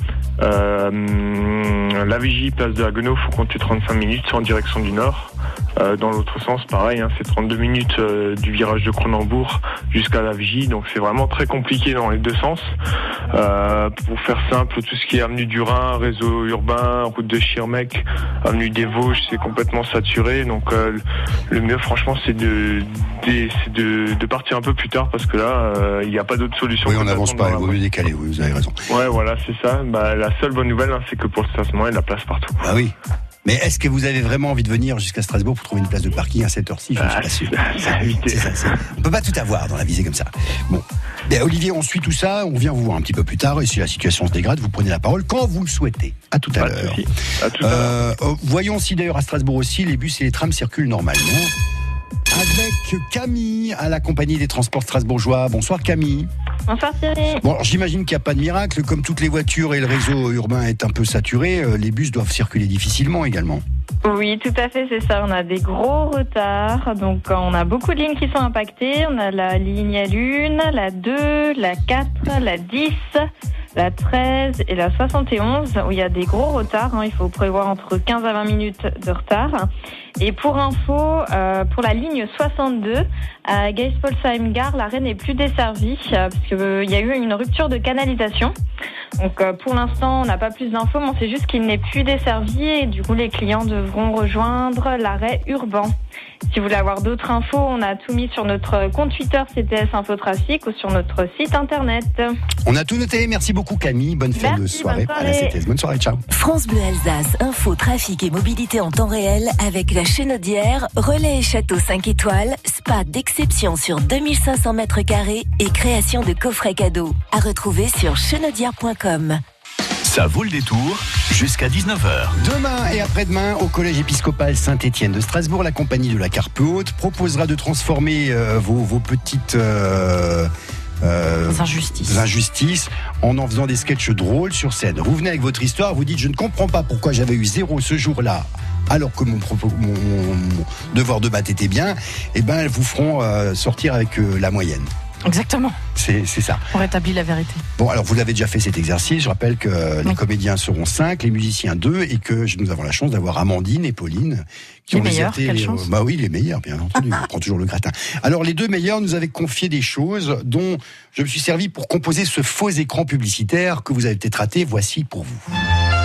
euh, la Vigie, place de Haguenau, faut compter trente-cinq minutes en direction du nord. Euh, dans l'autre sens, pareil, hein, c'est trente-deux minutes euh, du virage de Cronenbourg jusqu'à la Vigie. Donc c'est vraiment très compliqué dans les deux sens. Euh, pour faire simple, tout ce qui est avenue du Rhin, réseau urbain, route de Schirmeck, avenue des Vosges, c'est complètement saturé. Donc euh, le mieux, franchement, c'est de, de, c'est de, de partir un peu plus tard parce que là, il euh, n'y a pas d'autre solution. Oui, on n'avance pas, il vaut mieux décaler, oui, vous avez raison. Ouais, voilà, c'est ça. Bah, la seule bonne nouvelle, hein, c'est que pour le stationnement, il y a de la place partout. Ah oui. Mais est-ce que vous avez vraiment envie de venir jusqu'à Strasbourg pour trouver une place de parking à cette heure-ci? Je ne suis pas sûr. C'est ça, c'est... On ne peut pas tout avoir dans la visée comme ça. Bon. Ben, Olivier, on suit tout ça. On vient vous voir un petit peu plus tard. Et si la situation se dégrade, vous prenez la parole quand vous le souhaitez. À tout à pas l'heure. À tout à euh, l'heure. Voyons si d'ailleurs à Strasbourg aussi, les bus et les trams circulent normalement. Avec Camille à la compagnie des transports strasbourgeois. Bonsoir Camille. Bonsoir Thierry. Bon, alors, j'imagine qu'il n'y a pas de miracle. Comme toutes les voitures et le réseau urbain est un peu saturé, euh, les bus doivent circuler difficilement également. Oui, tout à fait, c'est ça. On a des gros retards. Donc, on a beaucoup de lignes qui sont impactées. On a la ligne L un, la deux, la quatre, la dix, la treize et la soixante et onze, où il y a des gros retards. Hein. Il faut prévoir entre quinze à vingt minutes de retard. Et pour info, euh, pour la ligne soixante-deux, à Geispolsheim-Gare, l'arrêt n'est plus desservi euh, parce qu'il euh, y a eu une rupture de canalisation. Donc euh, pour l'instant, on n'a pas plus d'infos, mais on sait juste qu'il n'est plus desservi et du coup, les clients devront rejoindre l'arrêt urbain. Si vous voulez avoir d'autres infos, on a tout mis sur notre compte Twitter C T S Infotrafic ou sur notre site internet. On a tout noté. Merci beaucoup Camille. Bonne fin Merci, de soirée, bonne à la soirée. C T S. Bonne soirée, ciao. France Bleu Alsace, info, trafic et mobilité en temps réel avec la Chenaudière, relais et château cinq étoiles, spa d'exception sur deux mille cinq cents mètres carrés et création de coffrets cadeaux. À retrouver sur chenaudière point com. Ça vaut le détour jusqu'à dix-neuf heures. Demain et après-demain, au Collège épiscopal Saint-Étienne de Strasbourg, la compagnie de la Carpe Haute proposera de transformer euh, vos, vos petites euh, euh, injustices. injustices en en faisant des sketchs drôles sur scène. Vous venez avec votre histoire, vous dites « Je ne comprends pas pourquoi j'avais eu zéro ce jour-là ». Alors que mon, propos, mon, mon, mon devoir de maths était bien, eh ben elles vous feront euh, sortir avec euh, la moyenne. Exactement. C'est, c'est ça. On rétablit la vérité. Bon, alors vous l'avez déjà fait cet exercice. Je rappelle que euh, les Oui. comédiens seront cinq, les musiciens deux, et que nous avons la chance d'avoir Amandine et Pauline qui Les ont meilleurs, déserté. quelle les- chance. Bah oui, les meilleurs, bien entendu. On prend toujours le gratin. Alors les deux meilleurs nous avaient confié des choses dont je me suis servi pour composer ce faux écran publicitaire que vous avez peut-être raté. Voici pour vous.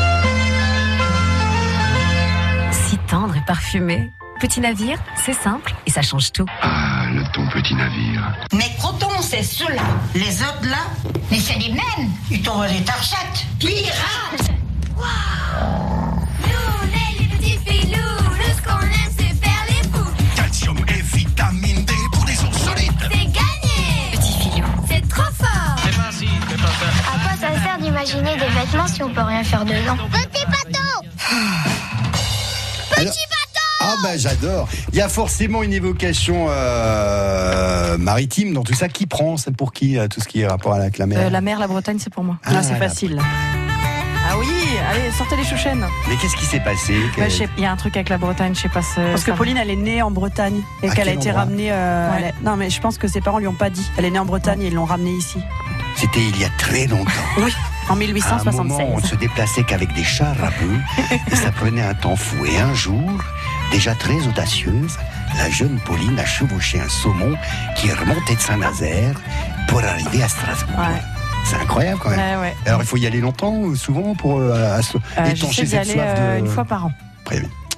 Si tendre et parfumé. Petit navire, c'est simple et ça change tout. Ah, le ton petit navire. Mais Croton, c'est ceux-là. Les autres là, mais c'est les mêmes. Ils t'envoient des tarchettes. Pirates. Nous, on est les petits filous. Nous, ce qu'on aime, c'est faire les fous. Calcium et vitamine D pour des os solides. C'est gagné. Petit filou. C'est trop fort. C'est pas si, c'est pas ça. À quoi ça sert d'imaginer des vêtements si on peut rien faire dedans? Petit bateau. Alors- Ah bah j'adore. Il y a forcément une évocation euh, maritime dans tout ça. Qui prend? C'est pour qui euh, tout ce qui est rapport avec la mer? Euh, la mer, la Bretagne, c'est pour moi. Ah, Là, c'est la facile. Ah oui, allez, sortez les chouchènes. Mais qu'est-ce qui s'est passé? Ouais, je sais- Il y a un truc avec la Bretagne, je sais pas. c'est- Parce que ça- Pauline, elle est née en Bretagne et À qu'elle a quel été endroit ramenée. euh, Ouais. elle est- Non, mais je pense que ses parents lui ont pas dit. Elle est née en Bretagne et ils l'ont ramenée ici. C'était il y a très longtemps. Oui, en mille huit cent À un moment, on ne soixante-seize. se déplaçait qu'avec des chars à bœufs et ça prenait un temps fou. Et un jour, déjà très audacieuse, la jeune Pauline a chevauché un saumon qui remontait de Saint-Nazaire pour arriver à Strasbourg. Ouais. C'est incroyable quand même. Ouais, ouais. Alors il faut y aller longtemps, ou souvent, pour euh, asso- Euh, étancher J'essaie d'y cette aller soif euh, de... une fois par an. Très bien.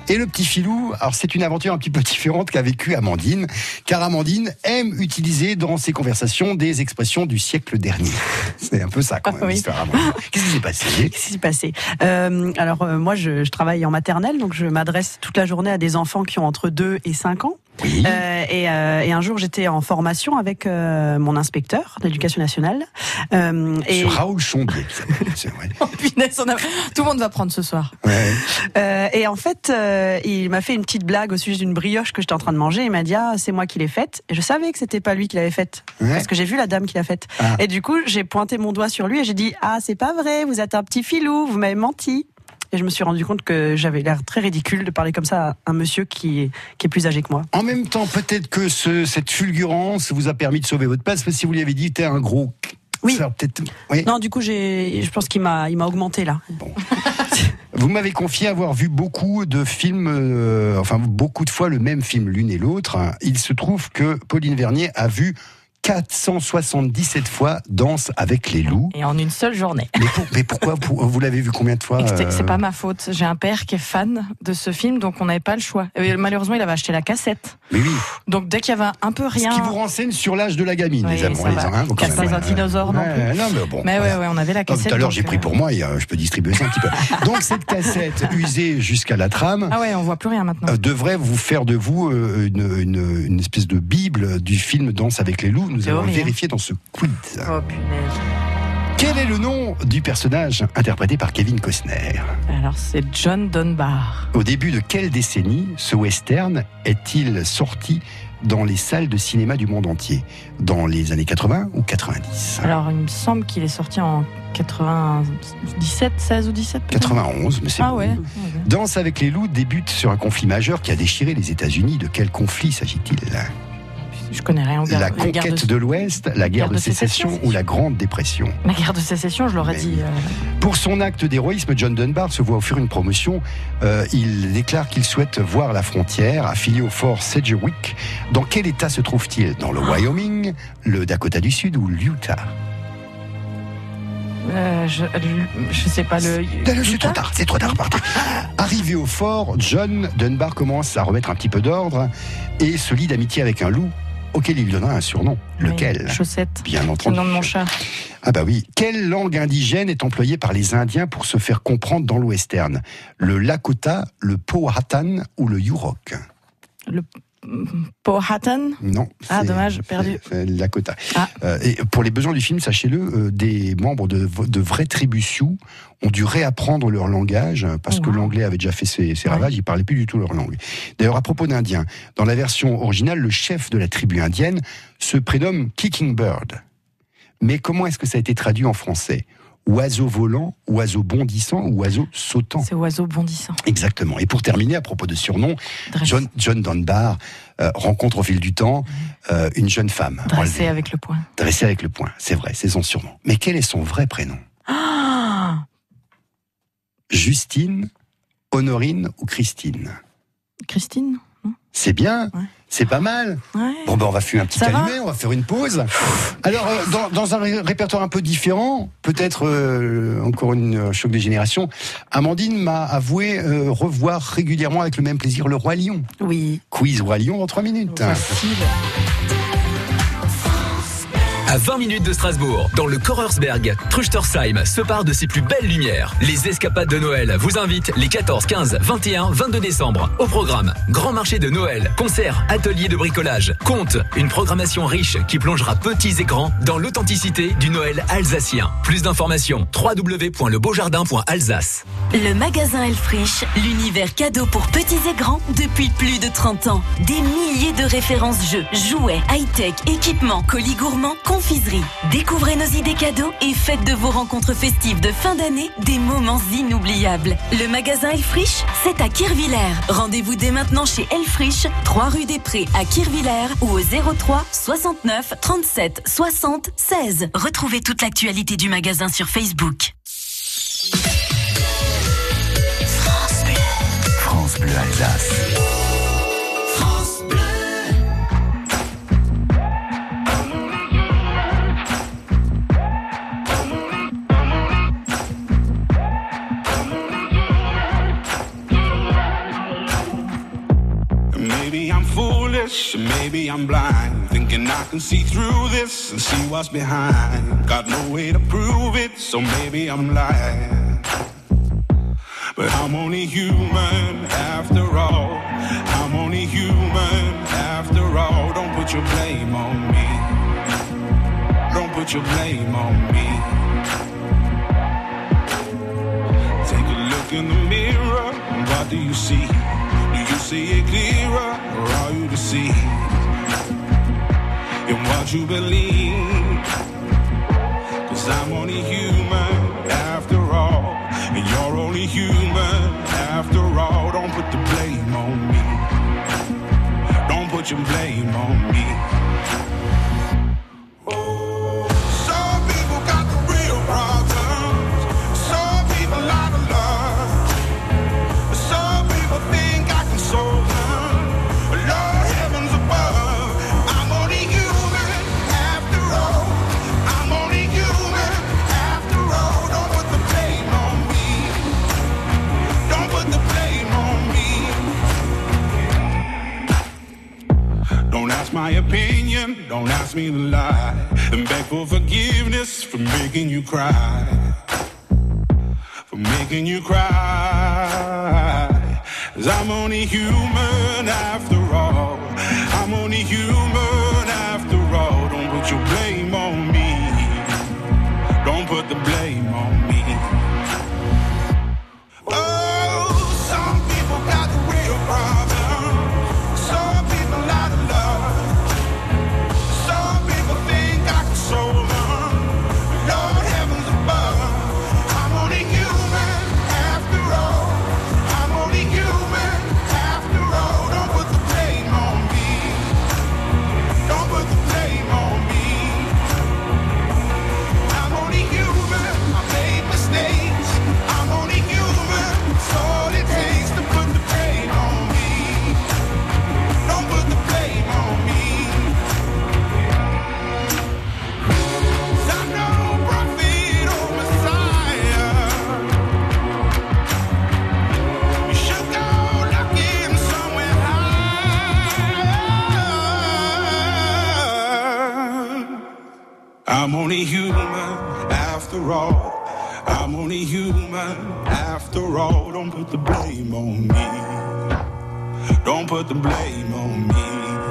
Et le petit filou, alors c'est une aventure un petit peu différente qu'a vécue Amandine, car Amandine aime utiliser dans ses conversations des expressions du siècle dernier. C'est un peu ça, quand même, Oui. l'histoire Amandine. Qu'est-ce qui s'est passé? Qu'est-ce qui s'est passé euh, Alors, euh, moi, je, je travaille en maternelle, donc je m'adresse toute la journée à des enfants qui ont entre deux et cinq ans. Oui. Euh, et, euh, et un jour, j'étais en formation avec euh, mon inspecteur d'éducation nationale. Euh, et... Sur Raoul Chombier, c'est vrai. Oh, punaise, on a... tout le monde va prendre ce soir. Ouais. Euh, et en fait, euh, il m'a fait une petite blague au sujet d'une brioche que j'étais en train de manger. Il m'a dit, ah, c'est moi qui l'ai faite. Et je savais que c'était pas lui qui l'avait faite. Ouais. Parce que j'ai vu la dame qui l'a faite. Ah. Et du coup, j'ai pointé mon doigt sur lui et j'ai dit, ah, c'est pas vrai, vous êtes un petit filou, vous m'avez menti. Et je me suis rendu compte que j'avais l'air très ridicule de parler comme ça à un monsieur qui est, qui est plus âgé que moi. En même temps, peut-être que ce, cette fulgurance vous a permis de sauver votre place, parce que si vous lui avez dit, t'es un gros... Oui. Ça, peut-être... oui. Non, du coup, j'ai, je pense qu'il m'a, il m'a augmenté là. Bon. Vous m'avez confié avoir vu beaucoup de films, euh, enfin beaucoup de fois le même film l'une et l'autre. Il se trouve que Pauline Vernier a vu quatre cent soixante-dix-sept fois Danse avec les loups. Et en une seule journée. Mais, pour, mais pourquoi pour, vous l'avez vu combien de fois? C'est euh... c'est pas ma faute. J'ai un père qui est fan de ce film, donc on n'avait pas le choix. Et malheureusement, il avait acheté la cassette. Mais oui. Donc dès qu'il y avait un peu rien. Ce qui vous renseigne sur l'âge de la gamine, Oui, les amours. ça Les va. hein, Pas même, un dinosaure non ouais, plus. non, mais bon. Mais voilà. ouais, ouais, on avait la Ah, cassette. tout à l'heure, donc, j'ai pris euh, pour moi et euh, je peux distribuer ça un petit peu. Donc cette cassette usée jusqu'à la trame. Ah ouais, on voit plus rien maintenant. Euh, devrait vous faire de vous euh, une, une, une espèce de bible du film Danse avec les loups. Nous C'est allons horrible. vérifier dans ce quiz. Oh punaise. Quel est le nom du personnage interprété par Kevin Costner? Alors c'est John Dunbar. Au début de quelle décennie ce western est-il sorti dans les salles de cinéma du monde entier? Dans les années quatre-vingts ou quatre-vingt-dix? Alors il me semble qu'il est sorti en quatre-vingt-dix-sept, seize ou dix-sept peut-être. quatre-vingt-onze, mais c'est Ah bon. ouais. Danse avec les loups débute sur un conflit majeur qui a déchiré les États-Unis. De quel conflit s'agit-il? Je connais rien au gars. La conquête de l'Ouest, la guerre de sécession ou la Grande Dépression? La guerre de sécession, je l'aurais Mais dit. oui. euh, Pour son acte d'héroïsme, John Dunbar se voit offrir une promotion. Euh, il déclare qu'il souhaite voir la frontière, affilié au fort Sedgwick. Dans quel état se trouve-t-il? Dans le Wyoming, le Dakota du Sud ou l'Utah? euh, je, je sais pas le. C'est trop tard, c'est trop tard, pardon. Arrivé au fort, John Dunbar commence à remettre un petit peu d'ordre et se lie d'amitié avec un loup auquel il lui donnera un surnom. Lequel? Chaussette. Bien C'est le entendu. nom de mon chat. Ah bah oui. Quelle langue indigène est employée par les Indiens pour se faire comprendre dans le western? Le Lakota, le Powhatan ou le Yurok? Le Powhatan. Non. Ah, c'est- dommage, perdu. c'est le Lakota. Ah. Euh, et pour les besoins du film, sachez-le, euh, des membres de, de vraies tribus Sioux ont dû réapprendre leur langage euh, parce Oh, que wow. l'anglais avait déjà fait ses, ses ravages, ils parlaient plus du tout leur langue. D'ailleurs, à propos d'Indiens, dans la version originale, le chef de la tribu indienne se prénomme Kicking Bird. Mais comment est-ce que ça a été traduit en français? Oiseau volant, oiseau bondissant ou oiseau sautant? C'est oiseau bondissant. Exactement. Et pour terminer, à propos de surnoms, John, John Dunbar euh, rencontre au fil du temps euh, une jeune femme. Dressé enlevée. avec le poing. Dressée avec le poing, c'est vrai, c'est son surnom. Mais quel est son vrai prénom? Ah, Justine, Honorine ou Christine? Christine. C'est bien, c'est pas mal. Ouais. Bon ben on va fumer un petit Ça va calumet, on va faire une pause. Alors euh, dans, dans un ré- répertoire un peu différent, peut-être euh, encore une euh, choc des générations, Amandine m'a avoué euh, revoir régulièrement avec le même plaisir le Roi Lion. Oui. Quiz Roi Lion en trois minutes. À vingt minutes de Strasbourg, dans le Korersberg, Truchtersheim se part de ses plus belles lumières. Les escapades de Noël vous invitent les quatorze, quinze, vingt et un, vingt-deux décembre. Au programme, grand marché de Noël, concerts, ateliers de bricolage, contes, une programmation riche qui plongera petits et grands dans l'authenticité du Noël alsacien. Plus d'informations, w w w point le beau jardin point alsace. Le magasin Elfriche, l'univers cadeau pour petits et grands depuis plus de trente ans. Des milliers de références jeux, jouets, high-tech, équipements, colis gourmands, confiserie. Découvrez nos idées cadeaux et faites de vos rencontres festives de fin d'année des moments inoubliables. Le magasin Elfriche, c'est à Kirvillers. Rendez-vous dès maintenant chez Elfriche, trois rue des Prés à Kirvillers ou au zéro trois soixante-neuf trente-sept soixante seize. Retrouvez toute l'actualité du magasin sur Facebook. France Bleu. France Bleu Alsace. France Bleu. foolish, and maybe I'm blind, thinking I can see through this and see what's behind. Got no way to prove it, so maybe I'm lying. But I'm only human after all. I'm only human after all. Don't put your blame on me. Don't put your blame on me. Take a look in the mirror, and what do you see? Do you see it clearer, or are you deceived in what you believe? 'Cause I'm only human after all, and you're only human after all. Don't put the blame on me. Don't put your blame on me. Some people got the real problems. Some people out of love. Some people think I can solve them. Lord heavens above, I'm only human after all. I'm only human after all. Don't put the blame on me. Don't put the blame on me. Don't ask my opinion, don't ask me to lie, and beg for forgiveness for making you cry, for making you cry. 'Cause I'm only human after all. I'm only human after all. Don't put your blame on me. Don't put the blame on me. Oh, some people got the real problem. Some people out of love. Some people think I can solve them. Lord heavens above, I'm only human after all. I'm only human after all. Don't put the blame on me. Don't put the blame on me. I'm only human. I made mistakes. I'm only human. It's all it takes to put the blame on me. Don't put the blame on me. 'Cause I'm no prophet or Messiah. You should go looking somewhere higher. I'm only human after all. I'm only human after all. Don't put the blame on me. Don't put the blame on me.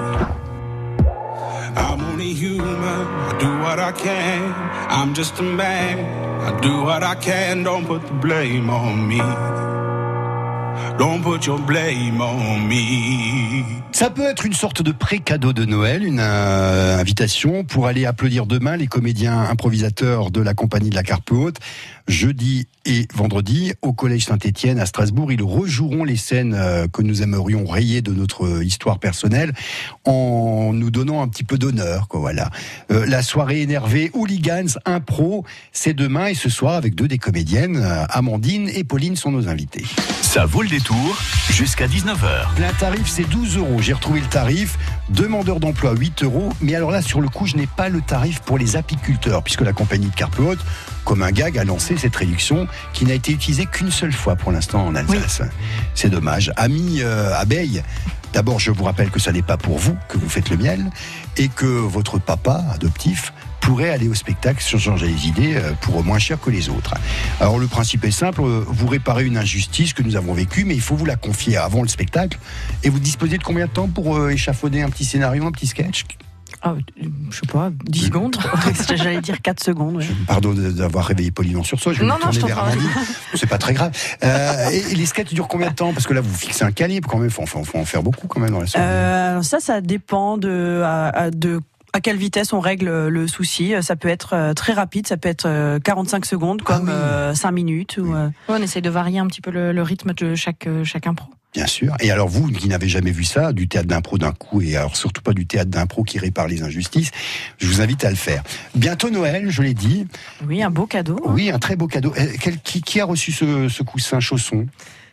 I'm only human. I do what I can. I'm just a man. I do what I can. Don't put the blame on me. Don't put your blame on me. Ça peut être une sorte de pré-cadeau de Noël, une euh, invitation pour aller applaudir demain les comédiens improvisateurs de la compagnie de la Carpe Haute. Jeudi et vendredi, au Collège Saint-Étienne à Strasbourg, ils rejoueront les scènes euh, que nous aimerions rayer de notre histoire personnelle en nous donnant un petit peu d'honneur, quoi, voilà. Euh, la soirée énervée Hooligans Impro, c'est demain et ce soir avec deux des comédiennes, euh, Amandine et Pauline sont nos invités. Ça vaut le détour jusqu'à dix-neuf heures. Le tarif, c'est douze euros. J'ai retrouvé le tarif. Demandeur d'emploi, huit euros. Mais alors là, sur le coup, je n'ai pas le tarif pour les apiculteurs, puisque la compagnie de Carpe Haute, comme un gag, a lancé cette réduction qui n'a été utilisée qu'une seule fois pour l'instant en Alsace. Oui. C'est dommage. Amis euh, abeilles, d'abord, je vous rappelle que ça n'est pas pour vous que vous faites le miel et que votre papa adoptif pourrait aller au spectacle sur changer les idées pour moins cher que les autres. Alors le principe est simple, vous réparez une injustice que nous avons vécue, mais il faut vous la confier avant le spectacle. Et vous disposez de combien de temps pour échafauder un petit scénario, un petit sketch ? Ah, je sais pas, dix secondes. J'allais dire quatre secondes. Ouais. Pardon d'avoir réveillé Pauline en sursaut, je vais non, me tourner non, vers Amandine. C'est pas très grave. Euh, et, et les sketchs durent combien de temps ? Parce que là, vous fixez un calibre quand même, il faut, faut, faut en faire beaucoup quand même dans la soirée. Euh, ça, ça dépend de, à, de à quelle vitesse on règle le souci. Ça peut être très rapide, ça peut être quarante-cinq secondes comme ah oui. cinq minutes. Ou, ouais, on essaye de varier un petit peu le, le rythme de chaque, chaque impro. Bien sûr. Et alors vous, qui n'avez jamais vu ça, du théâtre d'impro d'un coup, et alors surtout pas du théâtre d'impro qui répare les injustices, je vous invite à le faire. Bientôt Noël, je l'ai dit. Oui, un beau cadeau. Hein. Oui, un très beau cadeau. Quel, qui, qui a reçu ce, ce coussin chausson ?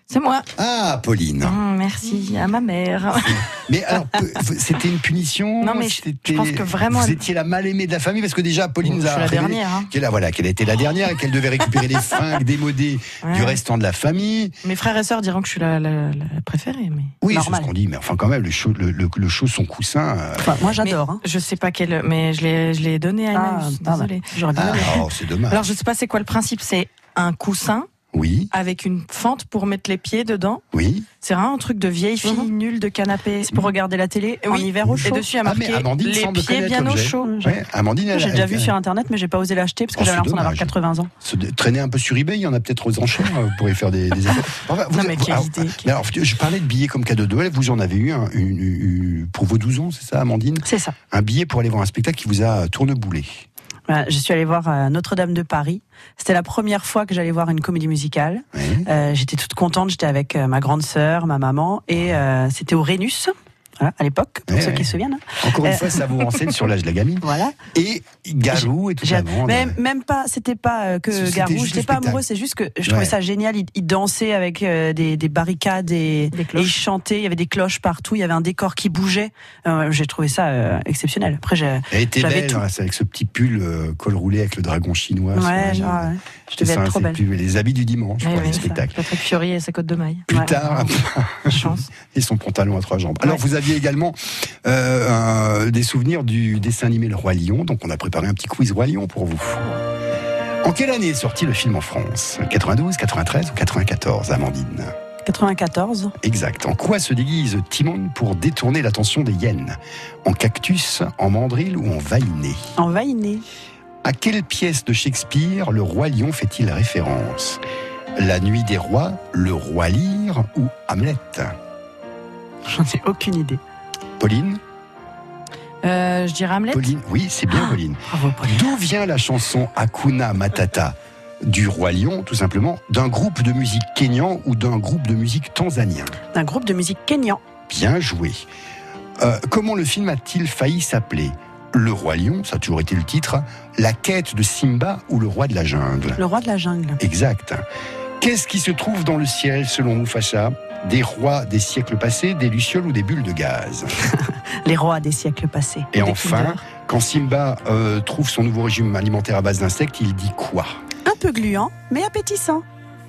C'est moi. Ah, Pauline. Mmh, merci à ma mère. Mais alors, peu- c'était une punition. Non, mais je- c'était- je pense que vraiment, Vous elle- étiez la mal aimée de la famille parce que déjà, Pauline Je nous a suis la révélé dernière, hein. qu'elle a, voilà, qu'elle était la dernière et qu'elle devait récupérer les fringues démodées Ouais. du restant de la famille. Mes frères et sœurs diront que je suis la, la- la préférée, mais Oui, c'est normal. ce qu'on dit, mais enfin, quand même, le chaud, le, le, le chaud son coussin. euh, Moi, j'adore. Hein. Je sais pas quel, mais je l'ai, je l'ai donné à Emmanuel. Ah, je suis ah, désolée. J'aurais bien Ah, aimé. oh, c'est dommage. Alors je sais pas c'est quoi le principe. C'est un coussin. Oui. Avec une fente pour mettre les pieds dedans. Oui. C'est vraiment un truc de vieille fille Mhm. nulle de canapé. C'est pour regarder la télé en Oui. hiver au chaud. Et dessus, il y a Ah, mais marqué Amandine les semble pieds connaître bien au l'objet. chaud. Ouais, Amandine, elle, J'ai déjà elle- vu sur internet, mais j'ai pas osé l'acheter parce que Oh, j'avais c'est l'impression d'avoir dommage. quatre-vingts ans. se dé- traîner un peu sur eBay, il y en a peut-être aux enchères, vous pourrez faire des, des affaires. Enfin, vous- Non, mais quelle alors, idée, mais alors, je parlais de billets comme cadeau de Noël, vous en avez eu un une- une- pour vos douze ans, c'est ça, Amandine? C'est ça. Un billet pour aller voir un spectacle qui vous a tourneboulé. Voilà, je suis allée voir euh, Notre-Dame de Paris. C'était la première fois que j'allais voir une comédie musicale. Euh, j'étais toute contente, j'étais avec euh, ma grande sœur, ma maman, et euh, c'était au Rhénus, voilà, à l'époque, pour Ouais, ceux ouais. qui se souviennent. Encore une Euh, fois, ça vous renseigne sur l'âge de la gamine. Voilà. Et Garou et tout J'ai- ça. bon, mais ouais. même pas, c'était pas euh, que C'était Garou, juste j'étais le pas spectacle. amoureuse, c'est juste que je trouvais Ouais. ça génial. Il, il dansait avec euh, des, des barricades et, et il chantait, il y avait des cloches partout, il y avait un décor qui bougeait. Euh, j'ai trouvé ça euh, exceptionnel. Après, j'ai- Elle était j'avais belle, tout. hein, c'est avec ce petit pull euh, col roulé avec le dragon chinois. sur Ouais, la genre, jambe. ouais. Je C'est devais ça, être trop c'est belle. plus- les habits du dimanche Ouais, pour ouais, les ça. spectacles. Patrick Fiori et sa côte de maille. Plus Ouais. tard, Chance. et son pantalon à trois jambes. Alors, vous aviez également euh, un- des souvenirs du dessin animé Le Roi Lion, donc on a préparé un petit quiz Roi Lion pour vous. En quelle année est sorti le film en France? quatre-vingt-douze, quatre-vingt-treize ou quatre-vingt-quatorze, Amandine? quatre-vingt-quatorze. Exact. En quoi se déguise Timon pour détourner l'attention des hyènes? En cactus, en mandrille ou en vainé? En vainé. À quelle pièce de Shakespeare le Roi Lion fait-il référence? La Nuit des Rois, Le Roi Lear ou Hamlet? J'en ai aucune idée. Pauline? Euh, je dirais Hamlet. Pauline, oui, c'est bien Pauline. Bravo, Pauline. D'où vient la chanson Hakuna Matata du Roi Lion, tout simplement? D'un groupe de musique kényan ou d'un groupe de musique tanzanien? Un groupe de musique kényan. Bien joué. Euh, comment le film a-t-il failli s'appeler? Le Roi Lion, ça a toujours été le titre. La quête de Simba ou le Roi de la Jungle? Le roi de la jungle. Exact. Qu'est-ce qui se trouve dans le ciel selon Mufasa? Des rois des siècles passés, des lucioles ou des bulles de gaz? Les rois des siècles passés. Et Des enfin, Kinder. quand Simba euh, trouve son nouveau régime alimentaire à base d'insectes, il dit quoi? Un peu gluant, mais appétissant.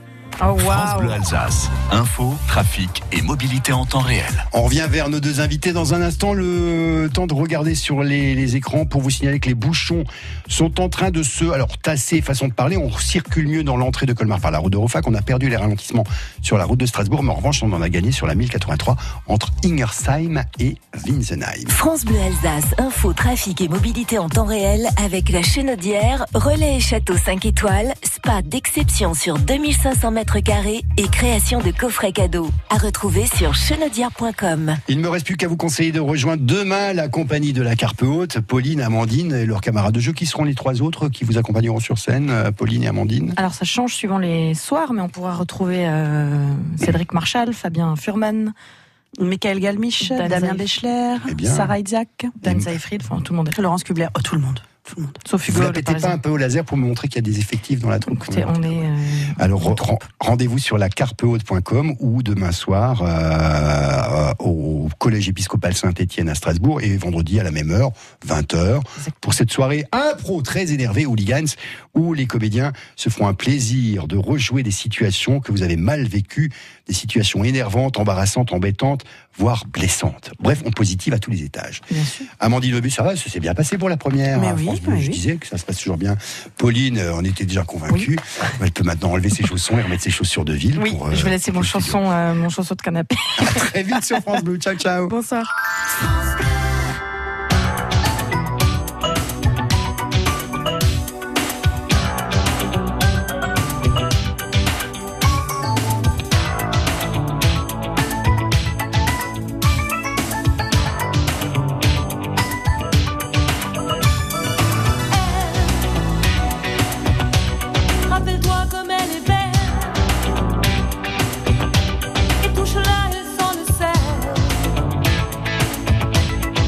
Oh France Bleu Alsace. Info, trafic et mobilité en temps réel. On revient vers nos deux invités dans un instant. Le temps de regarder sur les, les écrans pour vous signaler que les bouchons sont en train de se... Alors, tasser, façon de parler, on circule mieux dans l'entrée de Colmar par la route de Rofac. On a perdu les ralentissements sur la route de Strasbourg, mais en revanche, on en a gagné sur la mille quatre-vingt-trois entre Ingersheim et Winsenheim. France Bleu Alsace, info, trafic et mobilité en temps réel avec la Chenaudière, relais et château cinq étoiles, spa d'exception sur deux mille cinq cents mètres carrés et création de coffrets cadeaux. À retrouver sur chenaudière point com. Il ne me reste plus qu'à vous conseiller de rejoindre demain la compagnie de la Carpe Haute, Pauline, Amandine et leurs camarades de jeu. Qui seront les trois autres qui vous accompagneront sur scène, euh, Pauline et Amandine? Alors ça change suivant les soirs, mais on pourra retrouver euh, Cédric Marchal, Fabien Furman, Michael Galmiche, Dan Damien Zaïf. Bechler, Eh bien. Sarah Isaac, Dan Seyfried, enfin tout le monde est là. Laurence Kubler. Oh, tout le monde. Tout le monde. Sauf Vous Hugo, la le pétez pas Parisien. un peu au laser pour me montrer qu'il y a des effectifs dans la troupe? Écoutez, on est... euh, Alors re- rendez-vous sur la carpe haute point com ou demain soir euh, au Collège épiscopal Saint-Étienne à Strasbourg et vendredi à la même heure, vingt heures, pour cette soirée impro très énervée hooligans où les comédiens se feront un plaisir de rejouer des situations que vous avez mal vécues, des situations énervantes, embarrassantes, embêtantes, voire blessantes. Bref, on positive à tous les étages. Bien sûr. Amandine Lebus, ça va, ça s'est bien passé pour la première. Mais à oui, France Bleu, oui, je oui. disais que ça se passe toujours bien. Pauline, euh, on était déjà convaincus. Elle peut maintenant enlever ses chaussons et remettre ses chaussures de ville. Oui, pour, euh, je vais laisser mon pour le studio. chanson, euh, mon chausson de canapé. Très vite sur France Bleu. Ciao, ciao. Bonsoir. Rappelle-toi comme elle est belle et touche-la et sans le sel.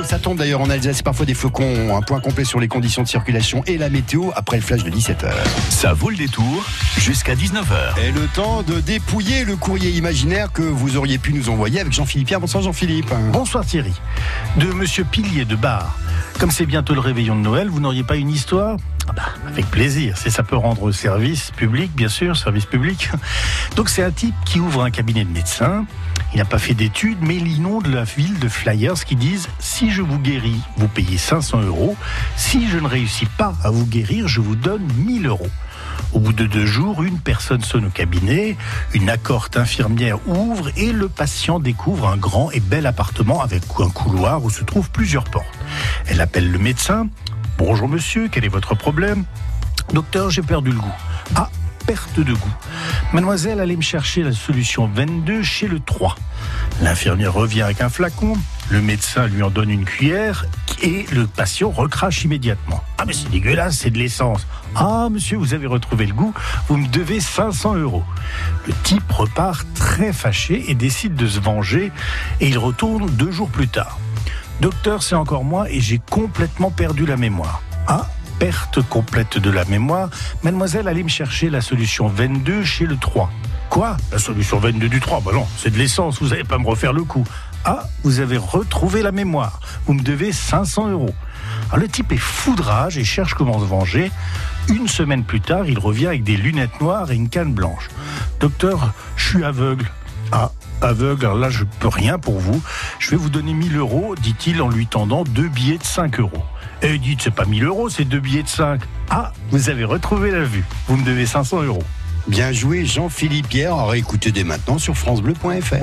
ça tombe d'ailleurs en Alsace, parfois des flocons. Un point complet sur les conditions de circulation et la météo après le flash de dix-sept heures. Ça vaut le détour jusqu'à dix-neuf heures. Et le temps de dépouiller le courrier imaginaire que vous auriez pu nous envoyer avec Jean-Philippe Pierre. Bonsoir Jean-Philippe. Bonsoir Thierry. De Monsieur Pilier de Bar. Comme c'est bientôt le réveillon de Noël, vous n'auriez pas une histoire ? Ah bah, avec plaisir, c'est ça peut rendre service public, bien sûr, service public. Donc c'est un type qui ouvre un cabinet de médecin. Il n'a pas fait d'études, mais il inonde la ville de flyers qui disent « Si je vous guéris, vous payez cinq cents euros. Si je ne réussis pas à vous guérir, je vous donne mille euros. » Au bout de deux jours, une personne sonne au cabinet, une accorte infirmière ouvre et le patient découvre un grand et bel appartement avec un couloir où se trouvent plusieurs portes. Elle appelle le médecin. « Bonjour monsieur, quel est votre problème ?»« Docteur, j'ai perdu le goût. »« Ah, perte de goût. Mademoiselle, allez me chercher la solution vingt-deux chez le trois. » L'infirmière revient avec un flacon, le médecin lui en donne une cuillère et le patient recrache immédiatement. « Ah mais c'est dégueulasse, c'est de l'essence. »« Ah monsieur, vous avez retrouvé le goût, vous me devez cinq cents euros. » Le type repart très fâché et décide de se venger et il retourne deux jours plus tard. « Docteur, c'est encore moi et j'ai complètement perdu la mémoire. »« Ah, perte complète de la mémoire. Mademoiselle, allez me chercher la solution vingt-deux chez le trois. »« Quoi ? La solution vingt-deux du trois ? Bah non, c'est de l'essence, vous n'allez pas me refaire le coup. »« Ah, vous avez retrouvé la mémoire. Vous me devez cinq cents euros. » Alors le type est fou de rage et cherche comment se venger. Une semaine plus tard, il revient avec des lunettes noires et une canne blanche. « Docteur, je suis aveugle. »« Ah, aveugle, alors là je peux rien pour vous. Je vais vous donner mille euros, dit-il en lui tendant deux billets de cinq euros. Et dites, c'est pas mille euros, c'est deux billets de cinq. Ah, vous avez retrouvé la vue. Vous me devez cinq cents euros. Bien joué Jean-Philippe Pierre, à réécouter dès maintenant sur francebleu point fr.